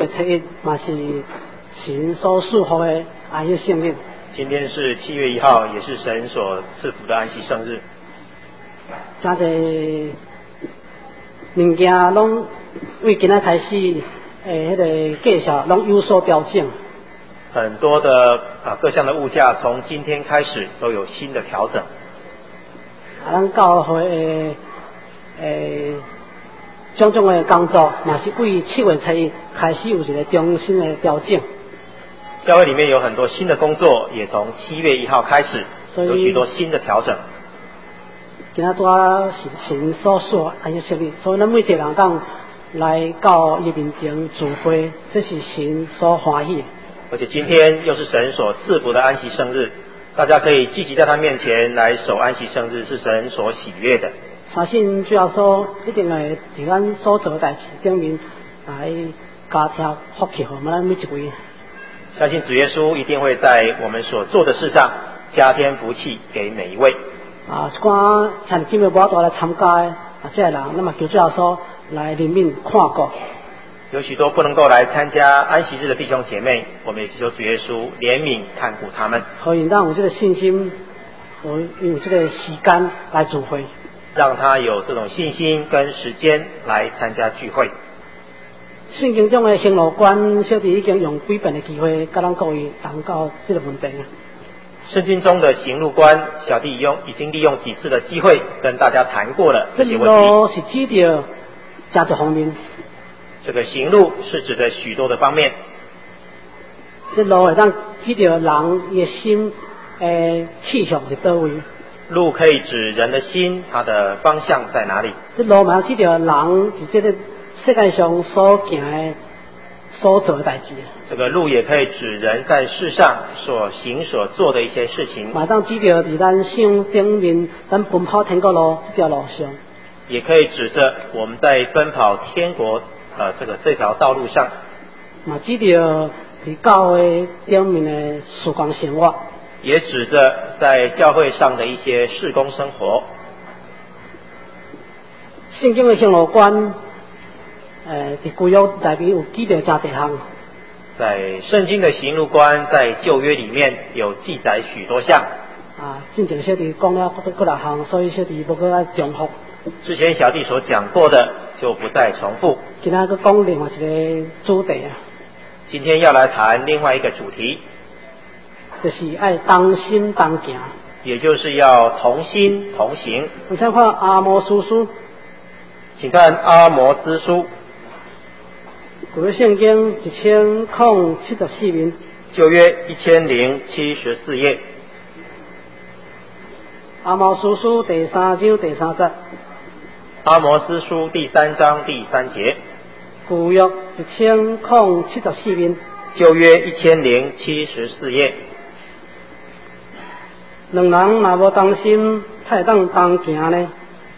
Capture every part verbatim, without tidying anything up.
月初一，嘛是神所祝福的安息圣日。 今天是七月一号，也是神所赐福的安息圣日。 真侪物件拢为今仔开始，诶，迄个介绍拢有所调整。 很多的啊各项的物价从今天开始都有新的调整。 啊，咱教会诶诶种种的工作，嘛是为七月初一开始有一个重新的调整。 教会里面有很多新的工作，也从七月一号开始有许多新的调整。 今仔多是神所说安息圣日，所以咱每一个人当来到伊面前聚会，这是神所欢喜的。 而且今天又是神所赐福的安息圣日，大家可以积极在他面前来守安息圣日，是神所喜悦的。 相信主要说一定会伫咱所做的代志顶面来加添福气，互我们咱每一位。 相信主耶稣一定会在我们所做的事上加添福气给每一位。 啊，一寡像今日无法度来参加的啊，这个人，那么求主要说来怜悯看顾。 有许多不能够来参加安息日的弟兄姐妹，我们也祈求主耶稣怜悯看顾他们， 可以让有这个信心，有有这个时间来聚会， 让他有这种信心跟时间来参加聚会。 圣经中的行路观，小弟已经用几遍的机会，甲咱各位谈到这个问题啊。 圣经中的行路观，小弟用已经利用几次的机会跟大家谈过了这些问题。 这路是指着家族方面。 这个行路是指的许多的方面。 这路会当指着人伊的心诶去向是倒位。 路可以指人的心，它的方向在哪里？ 这路嘛指着人伫这个世界上所行的、所做的代志。 这个路也可以指人在世上所行所做的一些事情。 嘛当指着伫咱生顶面，咱奔跑天国路这条路上。 也可以指着我们在奔跑天国呃这个这条道路上。 嘛指着伫教会顶面的时光生活。 也指着在教会上的一些事工生活。 圣经的行路观，诶，伫旧约内面有记着真侪项。 在圣经的行路观，在旧约里面有记载许多项。 啊，进前小弟讲了各各六项，所以小弟无搁来重复。 之前小弟所讲过的就不再重复。 今仔个讲另外一个主题啊。 今天要来谈另外一个主题。 就是爱同心同行， 也就是要同心同行。 我想看阿摩司书， 请看阿摩司书， 古约圣经一千零七十四面， 旧约一千零七十四页。 阿摩司书第三章第三节， 阿摩司书第三章第三节。 古约一千零七十四面， 旧约一千零七十四页。 两人若无同心，才会当同行呢？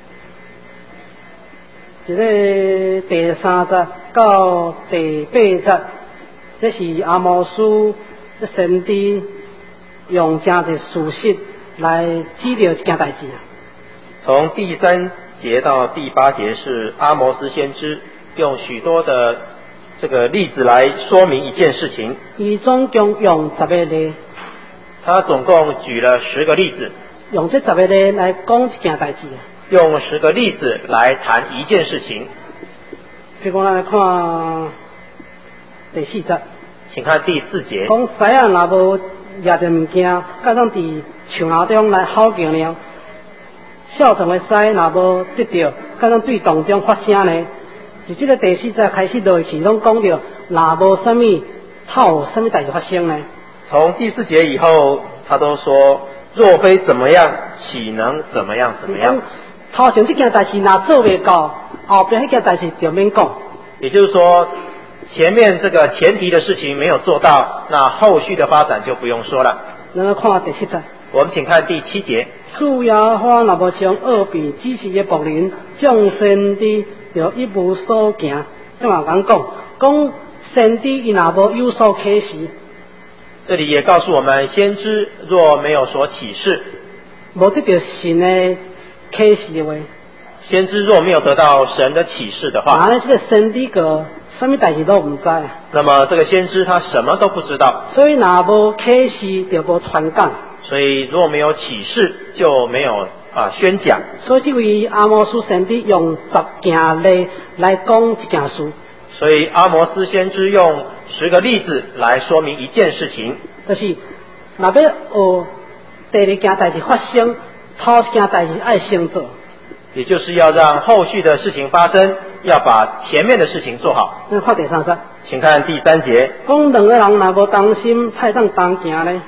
一个第三节到第八节，这是阿摩司这先知用真侪事实来指着一件代志。 从第三节到第八节是阿摩司先知用许多的这个例子来说明一件事情。 伊总共用十个例。 他总共举了十个例子， 用这十个例来讲一件代志， 用十个例子来谈一件事情。 譬如讲，咱来看第四节， 请看第四节。 讲狮仔若无抓着物件，甲咱伫树林中来吼叫呢？少壮的狮若无得着，甲咱对洞中发声呢？伫这个第四节开始落去，拢讲着若无啥物透，啥物代志发生呢？ 从第四节以后，他都说，若非怎么样，岂能怎么样怎么样？ 头前这件代志若做未到，后边迄件代志就免讲。 也就是说，前面这个前提的事情没有做到，那后续的发展就不用说了。 咱来看第七节。 我们请看第七节。 主耶和华若无将恶变指示的仆人，众先知就一无所行。这嘛讲讲，讲先知伊若无有所启示。 这里也告诉我们，先知若没有所启示， 无得到神的启示的话， 先知若没有得到神的启示的话， 那呢，这个先知个什么代志都唔知， 那么这个先知他什么都不知道。 所以若无启示就无传讲。 所以若没有启示，就没有啊宣讲。 所以这位阿摩斯先知用十件例来讲一件事。 所以阿摩斯先知用十个例子来说明一件事情， 就是若要学第二件代志发生，头一件代志爱先做。 也就是要让后续的事情发生，要把前面的事情做好。 那看第三节， 请看第三节。 讲两个人若无同心，派当同行呢？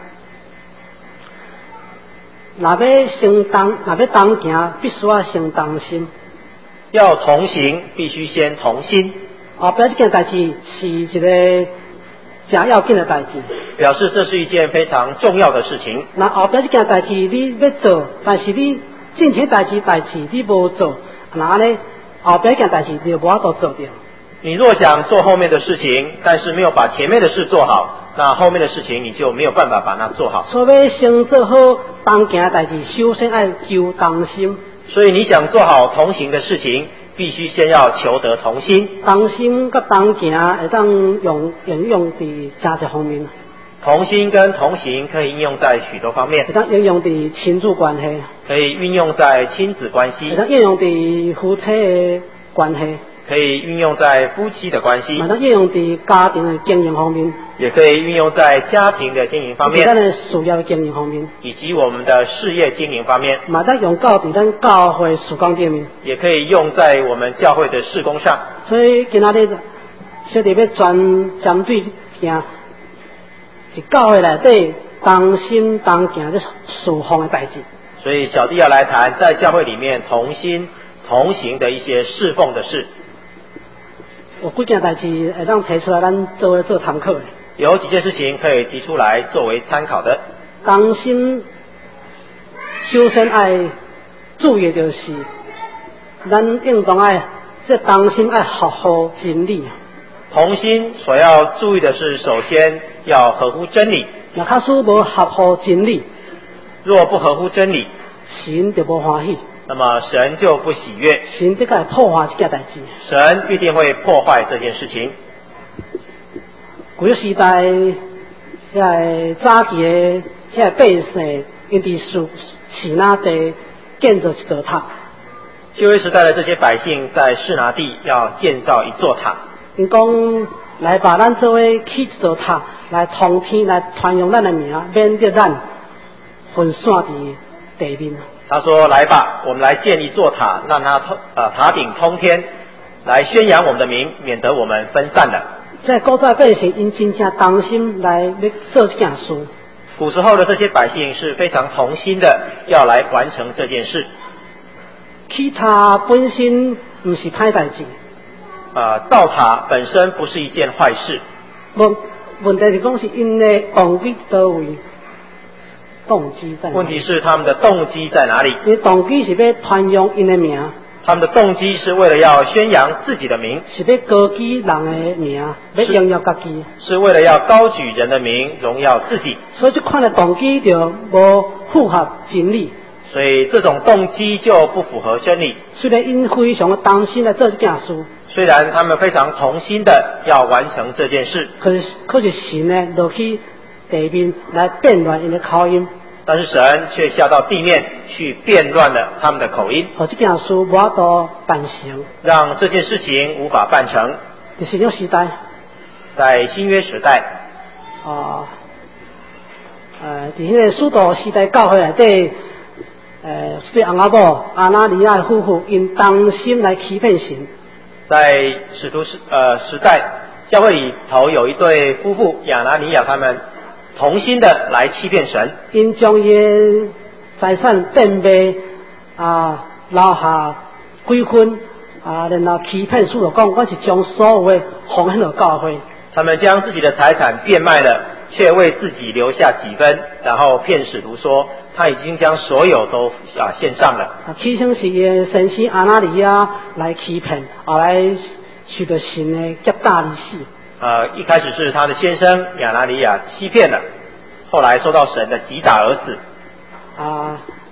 若要成同，若要同行，必须要先同心。 要同行，必须先同心。 后边这件代志是一个真要紧的代志， 表示这是一件非常重要的事情。 那后边这件代志你要做，但是你进前代志代志你无做，那呢后边这件代志你就无法度做掉。 你若想做后面的事情，但是没有把前面的事做好，那后面的事情你就没有办法把它做好。 所以要先做好同行的代志，首先要求同心。 所以你想做好同行的事情，必须先要求得同心。 同心甲同行会当用应用伫真侪方面。 同心跟同行可以应用在许多方面， 会当应用伫亲子关系， 可以运用在亲子关系， 会当应用伫夫妻的关系， 可以运用在夫妻的关系， 会当应用伫家庭的经营方面， 也可以运用在家庭的经营方面， 咱的事业的经营方面， 以及我们的事业经营方面， 嘛当用到伫咱教会事工顶面， 也可以用在我们教会的事工上。 所以今仔日小弟要专针对行。是教会内底同心同行这事奉的代志， 所以小弟要来谈在教会里面同心同行的一些侍奉的事。 有几件代志会当提出来，咱作为做参考的。 有几件事情可以提出来作为参考的。 同心首先爱注意就是，咱应当爱这同心爱合乎真理。 同心所要注意的是，首先要合乎真理。 若假使无合乎真理， 若不合乎真理， 神就无欢喜。 那么神就不喜悦， 神即个破坏这件代志。 神必定会破坏这件事情。 古时代，遐早期的遐百姓，因伫树示拿地建造一座塔。 旧约时代的这些百姓在示拿地要建造一座塔。 因讲来把咱作为起一座塔，来通天，来传扬咱的名，免得咱分散伫地面。 他说：“来吧，我们来建一座塔，让它通呃塔顶通天，来宣扬我们的名，免得我们分散了。” 在古早百姓因真正同心来要做这件事。 古时候的这些百姓是非常同心的，要来完成这件事。 起塔本身不是歹代志。 呃，造塔本身不是一件坏事。 问问题是讲是因的动机到位，动机在哪里？ 问题是他们的动机在哪里？ 因动机是要传扬因的名。 他们的动机是为了要宣扬自己的名， 是要高举人的名，要荣耀家己， 是为了要高举人的名，荣耀自己。 所以这款的动机就无符合真理。 所以这种动机就不符合真理。 虽然因非常的担心来做这件事， 虽然他们非常同心的要完成这件事， 可是可是神呢落去地面来变乱因的口音。 但是神却下到地面去变乱了他们的口音， 和这件事无法度办成， 让这件事情无法办成。 就是这种时代， 在新约时代， 啊，呃，伫迄个使徒时代教会内底，呃，对翁仔某阿拿尼亚夫妇因同心来欺骗神。 在使徒时呃时代，教会里头有一对夫妇亚拿尼亚他们。同心的来欺骗神， 因将伊的财产变卖啊，留下几分啊，然后欺骗使徒讲，我是将所有的奉献给教会。 他们将自己的财产变卖了，却为自己留下几分，然后骗使徒说他已经将所有都啊献上了。 啊，起先是伊的先生阿拿尼亚来欺骗，后来取得神的极大利息。 呃，一开始是他的先生亚拿尼亚欺骗了，后来受到神的击打而死。 啊，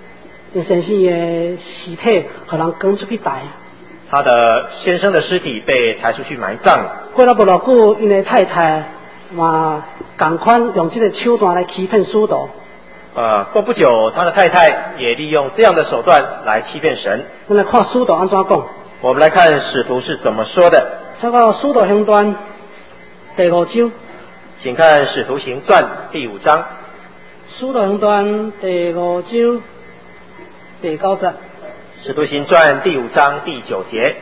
因先生的尸体互人扛出去抬。 他的先生的尸体被抬出去埋葬。 过了不偌久，因的太太嘛同款用这个手段来欺骗使徒。 呃，过不久，他的太太也利用这样的手段来欺骗神。 我们来看使徒安怎讲。 我们来看使徒是怎么说的。 参考使徒行传第五章。 请看使徒行传第五章。 使徒行传第五章第九节。 使徒行传第五章第九节。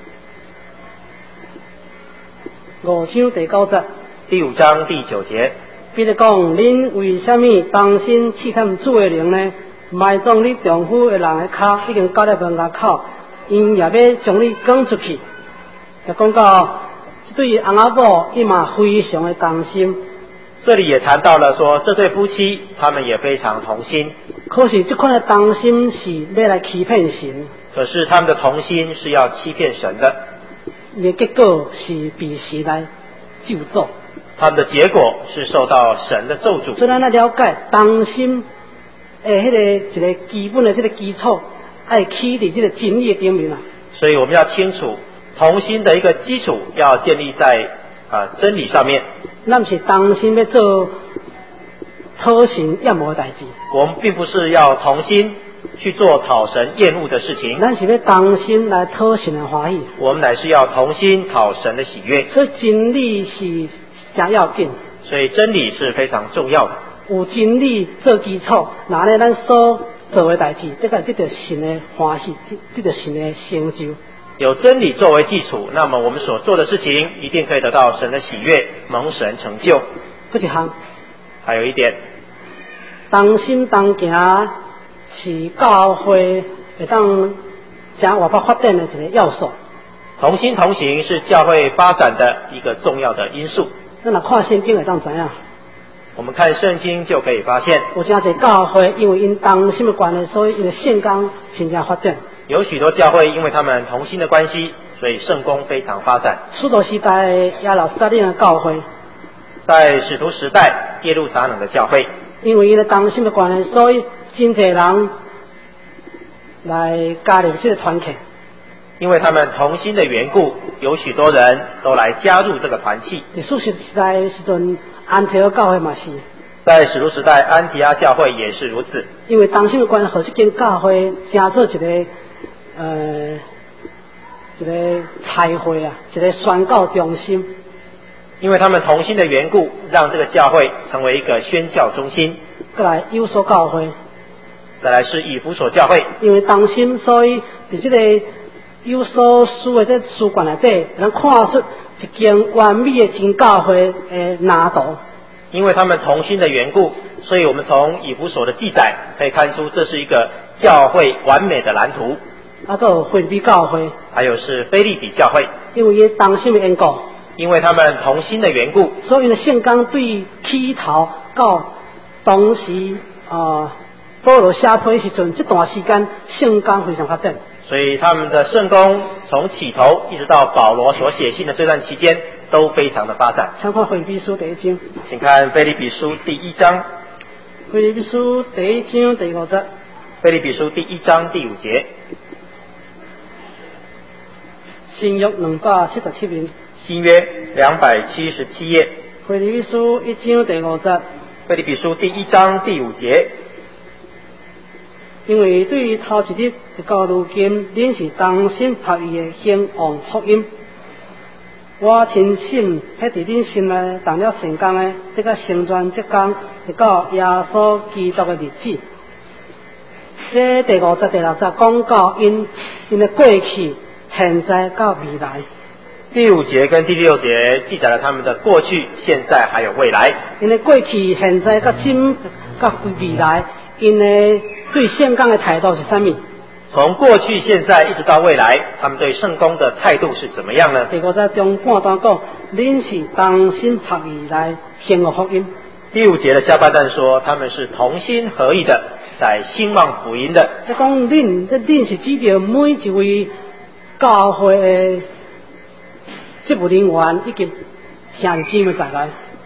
五章第九节。 第五章第九节。 彼得讲：恁为什么当心试探主的灵呢？埋葬你丈夫的人的脚已经到了门牙口，因也要将你赶出去。就讲到这对翁仔某伊嘛非常的担心。 这里也谈到了说，这对夫妻他们也非常同心。 可是这款的担心是要来欺骗神。 可是他们的同心是要欺骗神的。 伊的结果是被神来咒诅。 他们的结果是受到神的咒诅。 所以咱来了解担心诶，迄个一个基本的这个基础，爱起伫这个真理的顶面啊。 所以我们要清楚同心的一个基础要建立在啊、呃、真理上面。 咱是担心要做讨神厌恶的代志。 我们并不是要同心去做讨神厌恶的事情。 咱是要担心来讨神的欢喜。 我们乃是要同心讨神的喜悦。 所以真理是真要紧。 所以真理是非常重要的。 有真理做基础，那呢咱所做的代志，这个得到神的欢喜，得到神的成就。 有真理作为基础，那么我们所做的事情一定可以得到神的喜悦，蒙神成就。 不一项， 还有一点， 同心同行是教会会当将活泼发展的一个要素。 同心同行是教会发展的一个重要的因素。 咱若看圣经会当知影。 我们看圣经就可以发现， 有真侪教会因为因同心的关系，所以因的圣工真正发展。 有许多教会因为他们同心的关系，所以圣工非常发展。 使徒时代亚老斯大利的教会， 在使徒时代耶路撒冷的教会， 因为因的同心的关系，所以真侪人来加入这个团体。 因为他们同心的缘故，有许多人都来加入这个团契。 在使徒时代时阵，安提阿教会嘛是。 在使徒时代，安提阿教会也是如此。 因为同心的关系，和这间教会成做一个呃一个彩会啊，一个宣教中心。 因为他们同心的缘故，让这个教会成为一个宣教中心。 再来有所教会， 再来是以弗所教会。 因为同心，所以在这个有所书的这书卷内底，能看出一间完美的真教会的蓝图。 因为他们同心的缘故，所以我们从以弗所的记载可以看出，这是一个教会完美的蓝图。 啊，还有腓立比教会， 还有是腓立比教会， 因为伊同心的缘故， 因为他们同心的缘故， 所以呢，圣工对起头到当时啊，保罗写批时阵，这段时间圣工非常发展。 所以他们的圣工从起头一直到保罗所写信的这段期间都非常的发展。 参看腓立比书第一章， 请看腓立比书第一章。 腓立比书第一章第五节。 腓立比书第一章第五节。 新约两百七十七面。 新约两百七十七页。 腓立比书一章第五节。 腓立比书第一章第五节。 因为对于头一日直到如今，恁是同心合意的兴旺福音。我深信，迄伫恁心内动了成功的，这个成全这工，直到耶稣基督的日子。这第五节、第六节讲到因因的过去、现在到未来。 第五节跟第六节记载了他们的过去、现在还有未来。 因的过去、现在到今到未来，因的对圣工的态度是什么？ 从过去、现在一直到未来，他们对圣工的态度是怎么样呢？ 第五节中半段讲，恁是同心合意来兴旺福音。 第五节的下半段说，他们是同心合意的，在兴旺福音的。 即讲恁，这恁是指着每一位教会的职务人员以及乡亲们在内。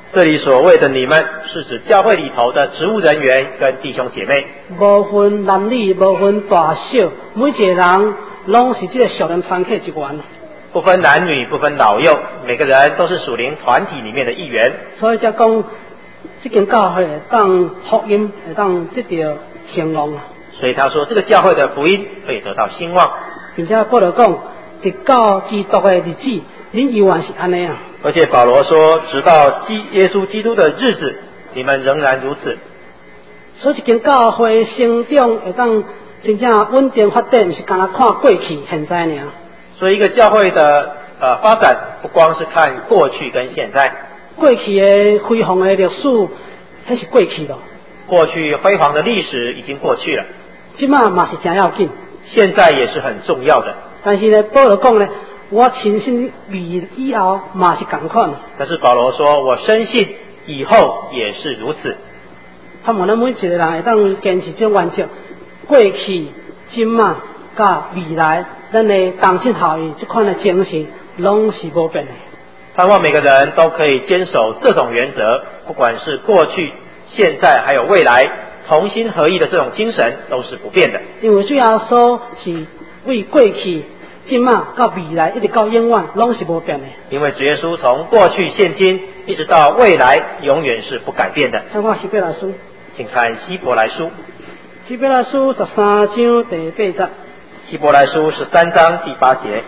这里所谓的你们，是指教会里头的职务人员跟弟兄姐妹， 无分男女，无分大小，每一个人拢是这个属灵团体一员。 不分男女，不分老幼，每个人都是属灵团体里面的一员。 所以才讲，这间教会会当福音，会当得到兴旺啊。 所以他说，这个教会的福音可以得到兴旺， 并且保罗讲，直到基督的日子，恁依然是安尼啊。 而且保罗说，直到基耶稣基督的日子，你们仍然如此。 所以一间教会成长会当真正稳定发展，不是干那看过去现在尔。 所以一个教会的呃发展，不光是看过去跟现在。 过去的辉煌的历史，那是过去了。 过去辉煌的历史已经过去了。 即马嘛是真要紧， 现在也是很重要的。 但是呢，保罗讲呢，我深信未以后嘛是同款。 但是保罗说，我深信以后也是如此。 他们咱每一个人会当坚持这原则，过去、今嘛、甲未来，咱的同心合意这款的精神，拢是无变的。 盼望每个人都可以坚守这种原则，不管是过去、现在还有未来，同心合意的这种精神都是不变的。 因为主耶稣是为过去、今嘛到未来，一直到永远，拢是无变的。 因为主耶稣从过去、现今一直到未来，永远是不改变的。 参看希伯来书， 请看希伯来书。 希伯来书十三章第八节。 希伯来书十三章第八节。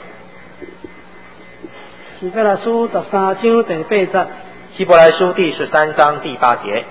希伯来书十三章第八节。 希伯来书第十三章第八节。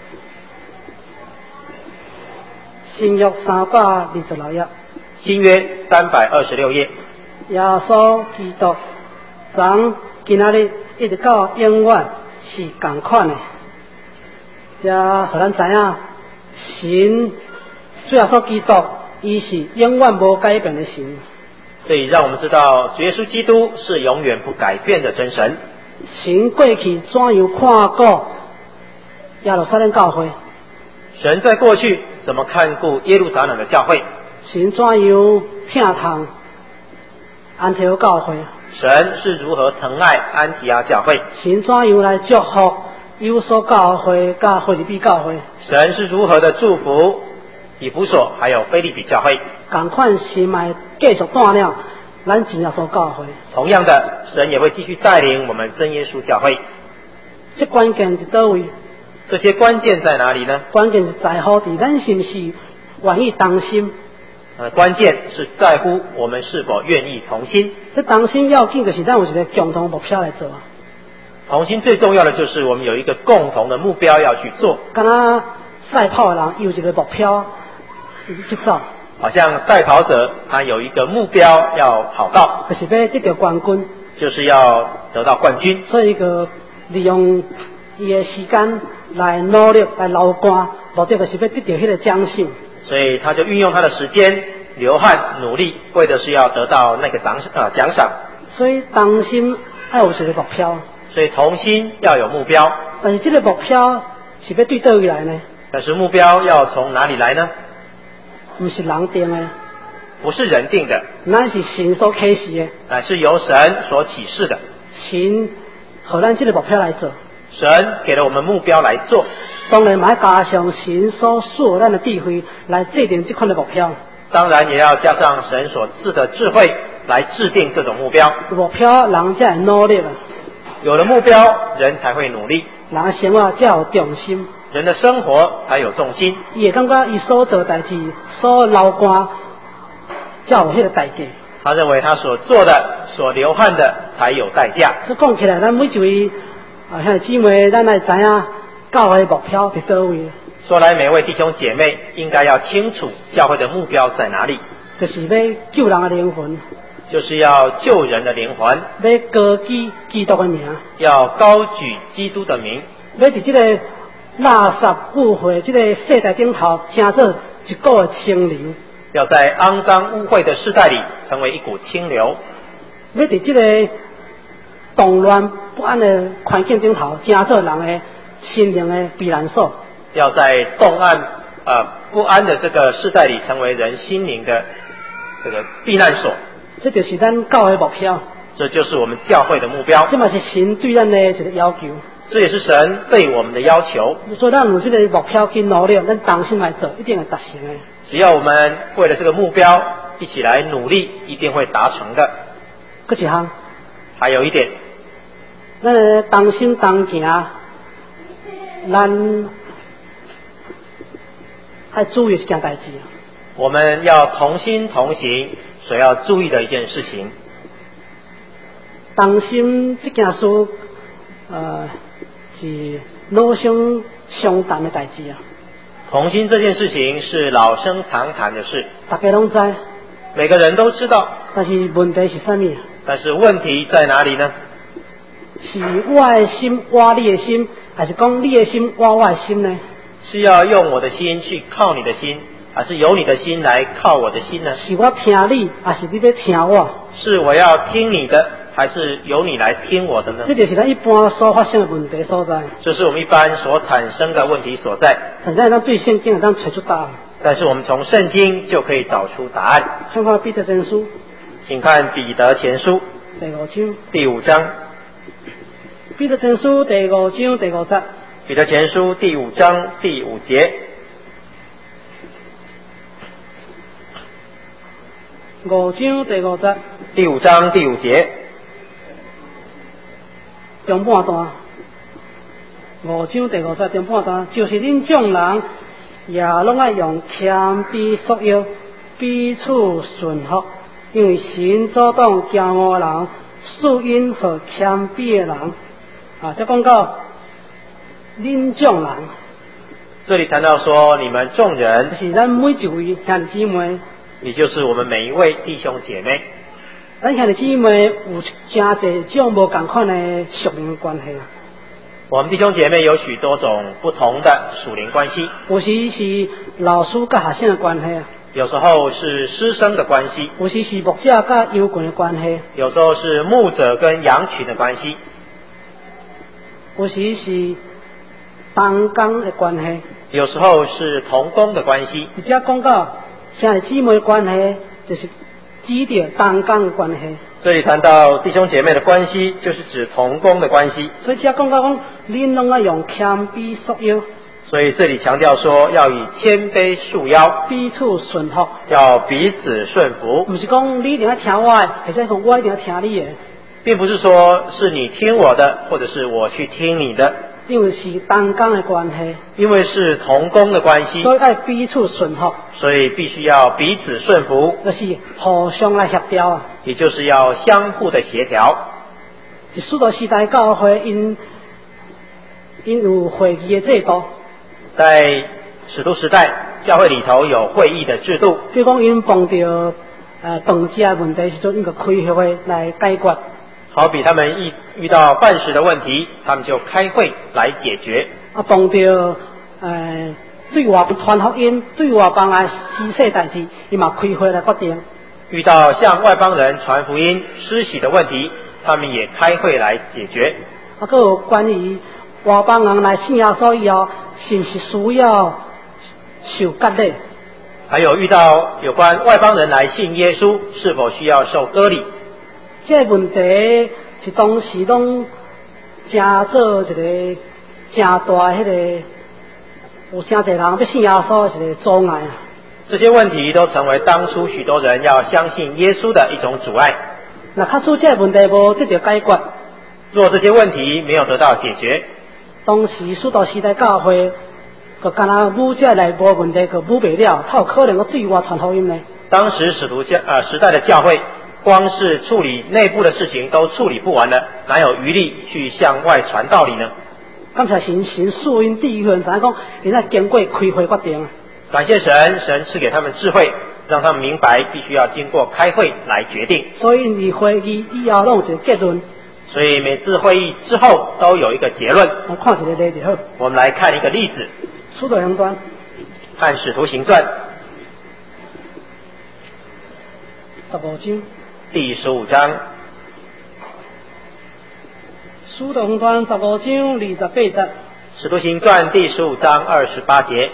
新约三百二十六页。 新约三百二十六页。 耶稣基督从今仔日一直到永远是同款的，这互咱知影，神主耶稣基督伊是永远无改变的神。 所以让我们知道，主耶稣基督是永远不改变的真神。 神过去怎样看顾耶路撒冷教会？ 神在过去怎么看顾耶路撒冷的教会？ 神怎样疼痛安提阿教会？ 神是如何疼爱安提阿教会？ 神怎样来祝福以弗所教会、甲腓立比教会？ 神是如何的祝福以弗所还有腓立比教会？ 同款神也继续带领咱真耶稣教会。 同样的，神也会继续带领我们真耶稣教会。 这关键是倒位？ 这些关键在哪里呢？ 关键是在乎伫咱是不是愿意同心。 呃，关键是在乎我们是否愿意同心。 这同心要紧，就是咱有一个共同目标来做。 同心最重要的就是我们有一个共同的目标要去做。 敢若赛跑的人有一个目标去走， 好像赛跑者他有一个目标要跑到， 就是要得到冠军， 就是要得到冠军。 所以一个利用伊的时间来努力来流汗，目的就是要得到迄个奖赏。 所以他就运用他的时间流汗努力，为的是要得到那个奖呃奖赏。 所以同心要有一个目标， 所以同心要有目标。 但是这个目标是要对倒位来呢？ 但是目标要从哪里来呢？ 不是人定的， 不是人定的， 乃是神所启示的， 乃是由神所启示的。 神和咱这个目标来做， 神给了我们目标来做。 当然，嘛要加上神所赐咱的智慧来制定这款的目标。 当然，也要加上神所赐的智慧来制定这种目标。 目标人才会努力啊， 有了目标，人才会努力， 人的生活才有重心， 人的生活才有重心。 伊会感觉伊所做代志、所流汗，才有迄个代价。 他认为他所做的、所流汗的才有代价。 所以讲起来，咱每一位啊兄弟姊妹，咱来知影教会的目标伫倒位。 说来，每位弟兄姐妹应该要清楚教会的目标在哪里， 就是要救人的灵魂， 就是要救人的灵魂， 要高举基督的名， 要高举基督的名， 要伫这个垃圾污秽这个世代顶头，成做一股的清流。 要在肮脏污秽的世代里成为一股清流， 要伫这个动乱不安的环境顶头，成做人的心灵的避难所。 要在动乱呃不安的这个世代里成为人心灵的这个避难所。 这就是咱教会的目标， 这就是我们教会的目标。 这嘛是神对咱的一个要求。 这也是神对我们的要求。 所以咱有这个目标去努力，咱同心来做，一定会达成的。 只要我们为了这个目标一起来努力，一定会达成的。 搁一项， 还有一点， 咱个同心同行，咱要注意一件代志。 我们要同心同行，所要注意的一件事情。 同心这件事，呃，是老生常谈的代志啊。 同心这件事情是老生常谈的事， 大家拢知， 每个人都知道。 但是问题是什么？ 但是问题在哪里呢？ 是我的心挖你的心，还是讲你的心挖我的心呢？ 是要用我的心去靠你的心，还是由你的心来靠我的心呢？ 是我听你，还是你要听我？ 是我要听你的，还是由你来听我的呢？ 这就是咱一般所发生的问题所在。 这是我们一般所产生的问题所在。 但是咱对圣经咱找出答案。 但是我们从圣经就可以找出答案。 请看彼得前书， 请看彼得前书第五章。 第五章。 彼得前书第五章第五节。 彼得前书第五章第五节。 五章第五节。 第五章第五节。 中半段。五章第五节中半段，就是恁众人也拢爱用谦卑束腰，彼此顺服，因为神阻挡骄傲人，赐因和谦卑的人。啊，这讲到恁众人， 这里谈到说你们众人， 就是咱每一位兄弟姊妹， 也就是我们每一位弟兄姐妹。 咱兄弟姊妹有真侪种无共款的属灵关系啊。 我们弟兄姐妹有许多种不同的属灵关系， 有时是老师甲学生的关系啊， 有时候是师生的关系， 有时是牧者甲羊群的关系， 有时候是牧者跟羊群的关系， 有时是同工的关系， 有时候是同工的关系。 而且讲到兄弟姊妹的关系，就是指着同工的关系。 这里谈到弟兄姐妹的关系，就是指同工的关系。 所以只讲到讲，恁拢要用谦卑束腰。 所以这里强调说，要以谦卑束腰， 彼此顺服， 要彼此顺服。 不是讲你一定要听我的，或者讲我一定要听你的， 并不是说是你听我的，或者是我去听你的， 因为是同工的关系， 因为是同工的关系， 所以要彼此顺服， 所以必须要彼此顺服， 就是互相来协调啊。 也就是要相互的协调。 是使徒时代教会因因有会议的制度， 在使徒时代，教会里头有会议的制度， 比如讲因碰到呃饭食的问题时阵，应该开会来解决。 好比他们一遇到饭食的问题，他们就开会来解决。 啊，碰到呃对外传福音、对外帮来施洗代志，伊嘛开会来决定。 遇到向外邦人传福音、施洗的问题，他们也开会来解决。 啊，还有关于外邦人来信耶稣以后，是不是需要受割礼？ 还有遇到有关外邦人来信耶稣，是否需要受割礼？ 这个问题是当时拢真做一个真大迄个，有真侪人要信耶稣的一个阻碍啊。 这些问题都成为当初许多人要相信耶稣的一种阻碍。 那假使这个问题无得到解决， 若这些问题没有得到解决， 当时使徒时代教会就干那武者内部问题就武不了，他有可能个对外传福音呢？ 当时使徒教呃时代的教会，光是处理内部的事情都处理不完了，哪有余力去向外传道理呢？ 感谢神，神赐因智慧，咱讲现在经过开会决定。 感谢神，神赐给他们智慧，让他们明白必须要经过开会来决定。 所以你会议以后拢有一个结论。 所以每次会议之后都有一个结论。 我看一个例就好。 我们来看一个例子。 使徒行传。 看使徒行传。 十五章。 第十五章。 使徒行传十五章二十八节。 使徒行传第十五章二十八节。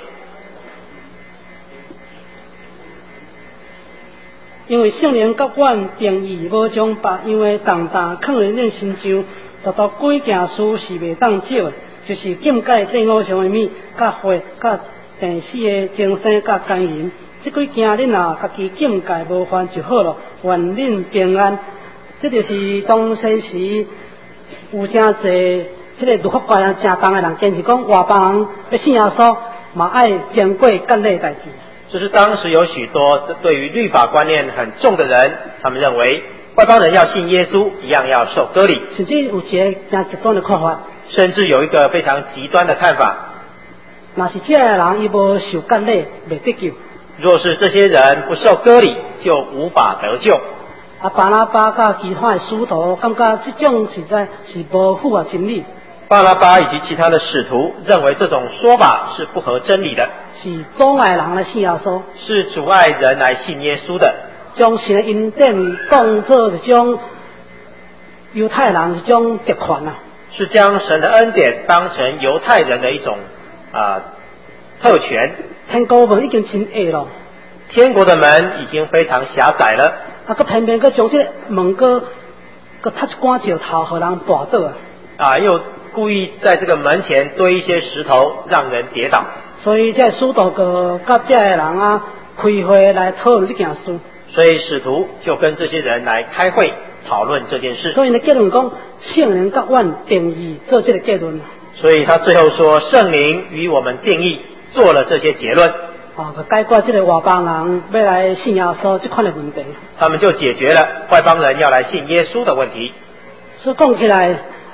因为圣灵甲阮定义无将别样的重担放在恁身上， 独独几件事是袂当少的，就是禁戒正午上的物、甲火、甲第四个精生、甲奸淫。这几件恁若家己禁戒无犯就好了，愿恁平安。这就是当时时有真侪这个律法观念正重的人，坚持讲外邦人要信耶稣，嘛爱经过割礼代志。 这是当时有许多对于律法观念很重的人，他们认为外邦人要信耶稣一样要受割礼， 甚至有一个真极端的看法， 甚至有一个非常极端的看法， 若是这个人伊无受割礼，袂得救。 若是这些人不受割礼，就无法得救。 啊，巴拿巴甲其他的使徒感觉这种实在是无符合真理。 巴拿巴以及其他的使徒认为这种说法是不合真理的， 是阻碍人来信耶稣， 是阻碍人来信耶稣的， 将神的恩典当作一种犹太人一种特权啊， 是将神的恩典当成犹太人的一种啊、呃、特权。 天国门已经真矮了， 天国的门已经非常狭窄了， 啊，佮偏偏佮将这个门佮佮踢一杆石头，互人绊倒啊！ 啊，又故意在这个门前堆一些石头，让人跌倒。 所以这使徒佮甲这个人啊，开会来讨论这件事。 所以使徒就跟这些人来开会讨论这件事。 所以呢，结论讲，圣灵甲阮定义做这个结论。 所以他最后说，圣灵与我们定义做了这些结论。 啊，解决这个外邦人要来信耶稣这款的问题。 他们就解决了外邦人要来信耶稣的问题。 所以讲起来，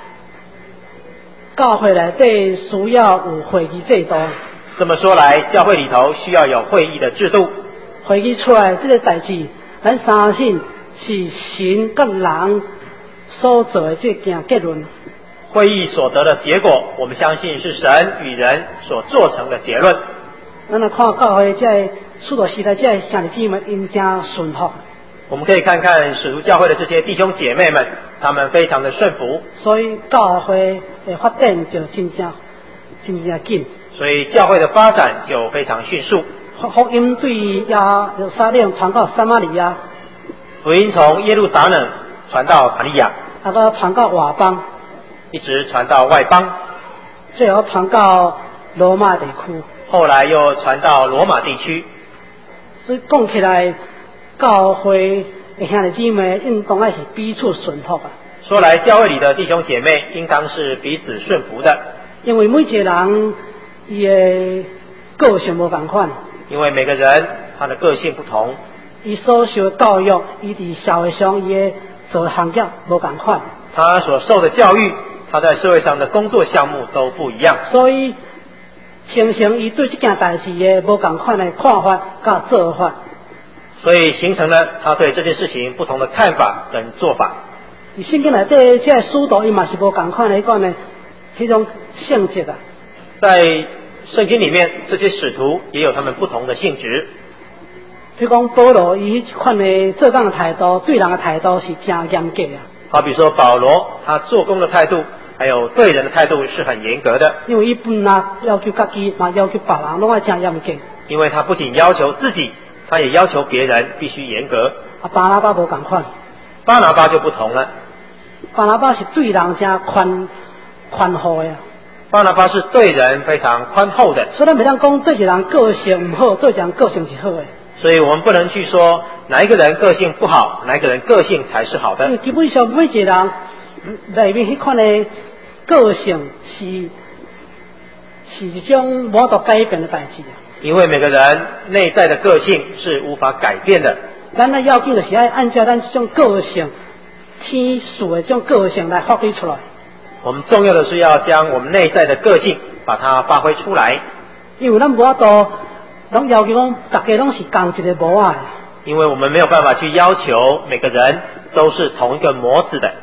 教会内底需要有会议制度。 这么说来，教会里头需要有会议的制度。 会议出来这个代志，咱相信是神甲人所做的这件结论。 会议所得的结果，我们相信是神与人所做成的结论。 咱来看教会这使徒时代这兄弟姊妹因真顺服。 我们可以看看使徒教会的这些弟兄姐妹们，他们非常的顺服， 所以教会的发展就真正真正紧。 所以教会的发展就非常迅速。 福音对耶路撒冷传到撒玛利亚， 福音从耶路撒冷传到玛利亚， 啊个传到外邦， 一直传到外邦， 最后传到罗马地区， 后来又传到罗马地区。 所以讲起来，教会的兄弟姊妹应当爱是彼此顺服啊。 说来，教会里的弟兄姐妹应当是彼此顺服的， 因为每一个人伊的个性无同款。 因为每个人他的个性不同， 伊所受的教育，伊伫社会上伊的做行业无同款， 他所受的教育，他在社会上的工作项目都不一样， 所以形成伊对这件代志的无同款的看法甲做法， 所以形成了他对这件事情不同的看法跟做法。 伫圣经内底，这个使徒伊嘛是无同款的迄款的迄种性质啊。 在圣经里面，这些使徒也有他们不同的性质。 譬如讲保罗，伊迄款的做工的态度，对人的态度是真严格啊。 好比说保罗，他做工的态度，还有对人的态度是很严格的。 因为伊本来要求家己，嘛要求别人，拢爱真严格。 因为他不仅要求自己，他也要求别人必须严格。 啊，巴拿巴无同款。 巴拿巴就不同了。 巴拿巴是对人真宽宽厚的。 巴拿巴是对人非常宽厚的， 所以咱袂当讲对一个人个性唔好，对一个人个性是好的。 所以我们不能去说哪一个人个性不好，哪一个人个性才是好的。 因为基本上每一个人内面迄款的个性是是一种无法改变的代志。 因为每个人内在的个性是无法改变的。 咱呢要紧就是要按照咱这种个性，天属的这种个性来发挥出来。 我们重要的是要将我们内在的个性把它发挥出来。 因为咱无法度，拢要求讲大家拢是同一个模啊。 因为我们没有办法去要求每个人都是同一个模子的。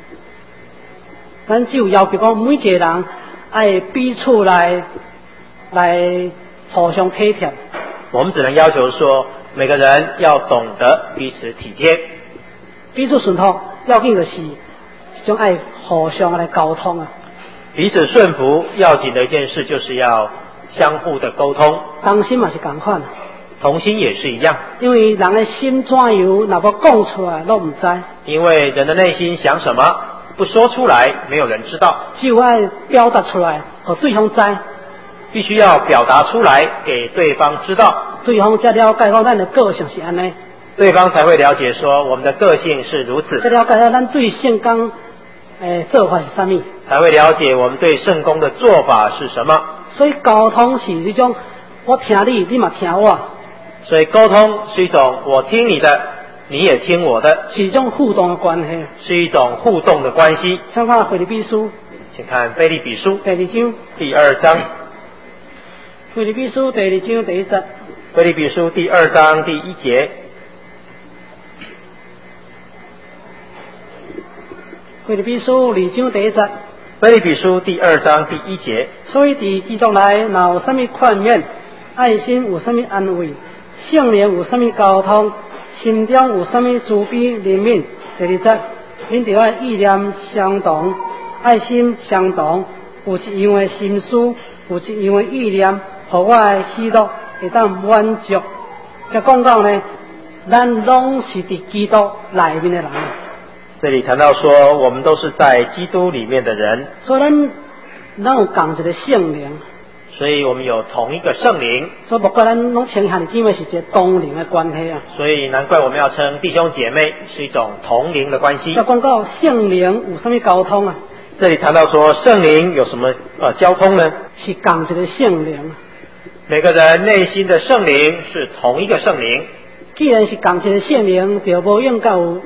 咱只有要求讲每一个人爱彼此来来互相体贴。 我们只能要求说，每个人要懂得彼此体贴， 彼此顺服。要紧就是一种爱互相来沟通啊。 彼此顺服要紧的一件事就是要相互的沟通。 同心嘛是同款， 同心也是一样。 因为人的心怎样，若要讲出来，都唔知。 因为人的内心想什么， 不说出来，没有人知道。 只有爱表达出来，和对方知， 必须要表达出来，给对方知道， 对方才了解到咱的个性是安尼， 对方才会了解说我们的个性是如此， 才了解到咱对圣工诶做法是啥物， 才会了解我们对圣工的做法是什么。 所以沟通是一种我听你，你嘛听我， 所以沟通是一种我听你的，你也听我的， 是一种互动的关系， 是一种互动的关系。 像看腓立比书， 请看腓立比书第二章， 第二章。 腓立比书第二章第一节， 腓立比书第二章第一节。 腓立比书二章第一节。 腓立比书第二章第一节。 所以伫基督内，若有啥物宽免，爱心有啥物安慰，圣灵有啥物交通，心中有啥物慈悲怜悯。第二节，恁着爱意念相同，爱心相同，有一样的心思，有一样的意念，互我的喜乐会当满足。才讲到呢，咱拢是伫基督内面的人。 这里谈到说，我们都是在基督里面的人， 所以咱咱有共一个圣灵， 所以我们有同一个圣灵， 所以不怪咱拢称兄弟姊妹是一个同灵的关系啊。 所以难怪我们要称弟兄姐妹是一种同灵的关系。 要讲到圣灵有什么交通啊？ 这里谈到说圣灵有什么呃交通呢？ 是共一个圣灵， 每个人内心的圣灵是同一个圣灵。 既然是共一个圣灵，就无应该有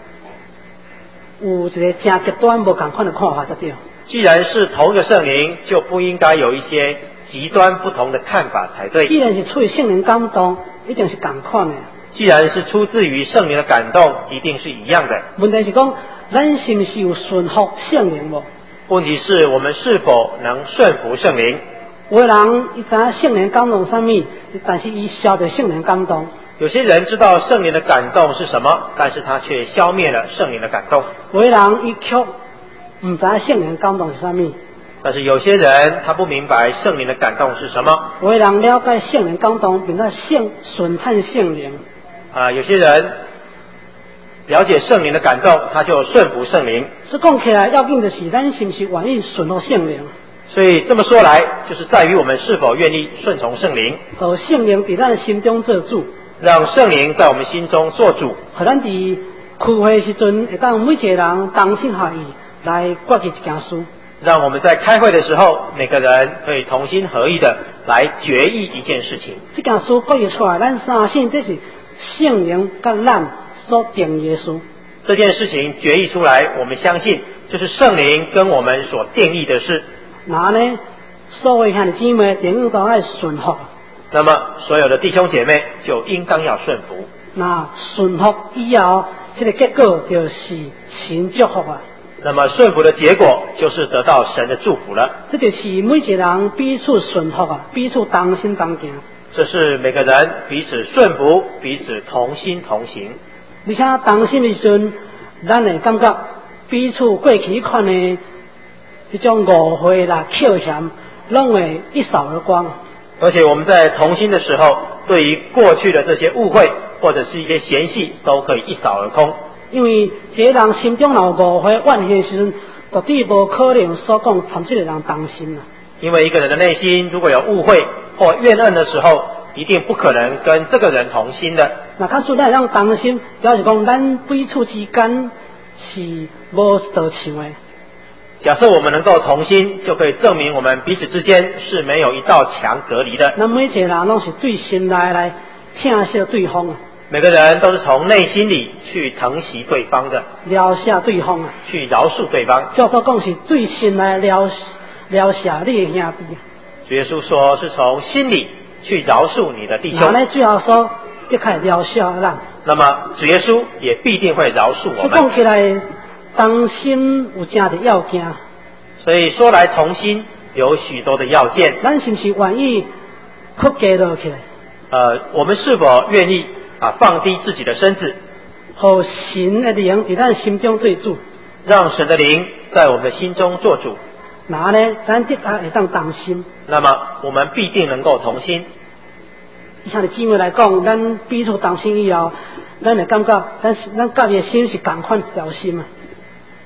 有一个正极端无同款的看法才对。 既然是同一个圣灵，就不应该有一些极端不同的看法才对。 既然是出于圣灵感动，一定是同款的。 既然是出自于圣灵的感动，一定是一样的。 问题是讲，咱是不是有顺服圣灵无？ 问题是我们是否能顺服圣灵？ 有的人伊知影圣灵感动啥物，但是伊消灭圣灵感动。 有些人知道圣灵的感动是什么，但是他却消灭了圣灵的感动。 有的人伊却唔知圣灵感动是啥物。 但是有些人他不明白圣灵的感动是什么。 有的人了解圣灵感动，并且圣顺探圣灵。 啊，有些人了解圣灵的感动，他就顺服圣灵。 所以讲起来，要紧的是咱是不是愿意顺服圣灵？ 所以这么说来，就是在于我们是否愿意顺从圣灵， 和圣灵在咱心中做主， 让圣灵在我们心中做主。 和咱伫开会时阵，会当每一个人同心合意来决定一件事。 让我们在开会的时候，每个人可以同心合意的来决议一件事情。 这件事决议出来，咱相信这是圣灵甲咱所定义的事。 这件事情决议出来，我们相信就是圣灵跟我们所定义的事。 那呢，所有兄弟姊妹定义都爱顺服。 那么所有的弟兄姐妹就应当要顺服。 那顺服以后，这个结果就是神祝福啊。 那么顺服的结果就是得到神的祝福了。 这就是每一个人彼此顺服啊，彼此同心同行。 这是每个人彼此顺服，彼此同心同行。 而且同心的时阵，咱会感觉彼此过去款的一种误会啦、缺陷，拢会一扫而光。 而且我们在同心的时候，对于过去的这些误会或者是一些嫌隙，都可以一扫而空。 因为一个人心中有误会、怨恨的时阵，绝对无可能所讲参这个人同心啊。 因为一个人的内心如果有误会或怨恨的时候，一定不可能跟这个人同心的。 那假使咱让同心，表示讲咱彼此之间是无道墙的。 假设我们能够同心，就可以证明我们彼此之间是没有一道墙隔离的。 那每一个人拢是对心内来疼惜对方啊。 每个人都是从内心里去疼惜对方的， 饶恕对方啊， 去饶恕对方。 叫做讲是对心来饶饶恕你的兄弟。 主耶稣说是从心里去饶恕你的弟兄。 那呢，最后说的确饶恕咱。 那么主耶稣也必定会饶恕我们。 讲起来，同心有真的要件。 所以说来同心有许多的要件。 咱是不是愿意屈低落起来？ 呃，我们是否愿意啊，放低自己的身子， 和神的灵在咱心中做主， 让神的灵在我们的心中做主。 那呢，咱的确会当同心。 那么我们必定能够同心。 像你姊妹来讲，咱彼此同心以后，咱会感觉咱咱家己的心是同款一条心啊。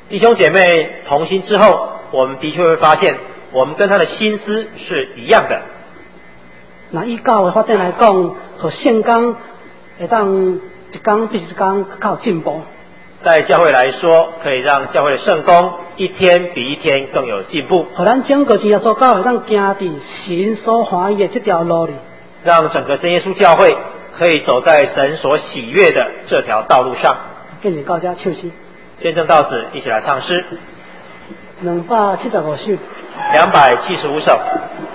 弟兄姐妹同心之后，我们的确会发现，我们跟他的心思是一样的。 那以教会发展来讲，和圣工会当一工比一工较有进步。 在教会来说，可以让教会的圣工一天比一天更有进步。 和咱整个真耶稣教会当行伫神所欢喜的这条路里， 让整个真耶稣教会可以走在神所喜悦的这条道路上。 见证到这唱诗， 见证到此，一起来唱诗。 两百七十五首， 两百七十五首。